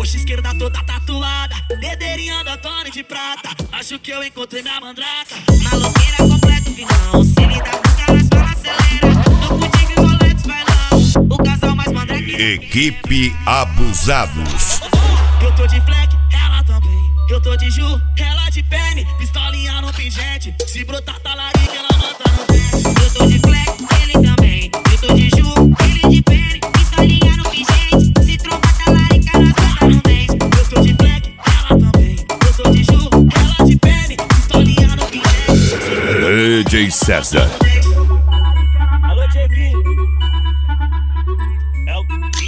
Coxa esquerda toda tatuada, dedeirinha da Tony de prata. Acho que eu encontrei minha mandraca. Maloqueira completa o final. Se me dá com caras, fala acelera. Tô contigo e Rolex bailão. O casal mais mandrake. Equipe Abusados. Eu tô de fleck, ela também. Eu tô de Ju, ela de pene. Pistolinha no pingente. Se brotar talarica, ela mata no dente. Eu tô de fleck, ele também. Eu tô de Ju, ele de pene. Pistolinha no pingente. Se tromba talarica, nós mata no dente. Eu tô de fleck, ela também. Eu tô de Ju, ela de pene. Pistolinha no pingente. DJ César. Alô, Dieguinho. É o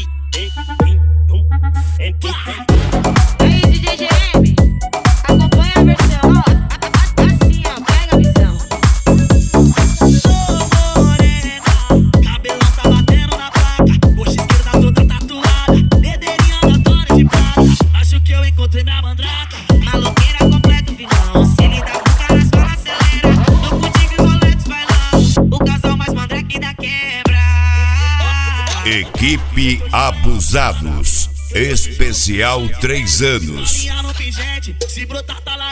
Aí, DJ GM, acompanha a versão, ó, assim, ó, pega a visão. Sou morena, cabelão tá batendo na placa. Coxa esquerda toda tatuada, dedeirinha da Tony de prata. Acho que eu encontrei minha mandraca. Maloqueira completa o final. Se ele dá com caras, fala acelera. Tô contigo e Rolex bailão. O casal mais mandrake da quebra. Equipe Abusados. Especial 3 anos. No pingente, se brotar tá lá.